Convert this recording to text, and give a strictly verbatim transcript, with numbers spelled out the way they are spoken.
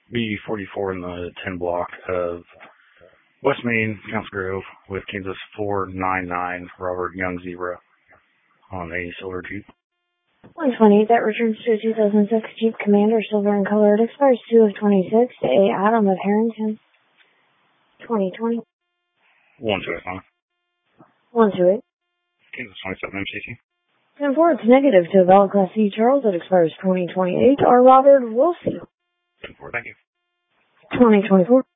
B forty-four in the ten block of West Main, Council Grove, with Kansas four nine nine, Robert Young Zebra, on a silver Jeep. one twenty, that returns to a two thousand six Jeep Commander, silver in color. It expires two of twenty-six, to A. Adam of Harrington, twenty twenty. one two eight, huh? one two eight. Kansas twenty-seven M C T. ten four, it's negative to a valid Class C Charles. It expires twenty twenty-eight. R. Robert Wilson. ten four, thank you. twenty twenty-four.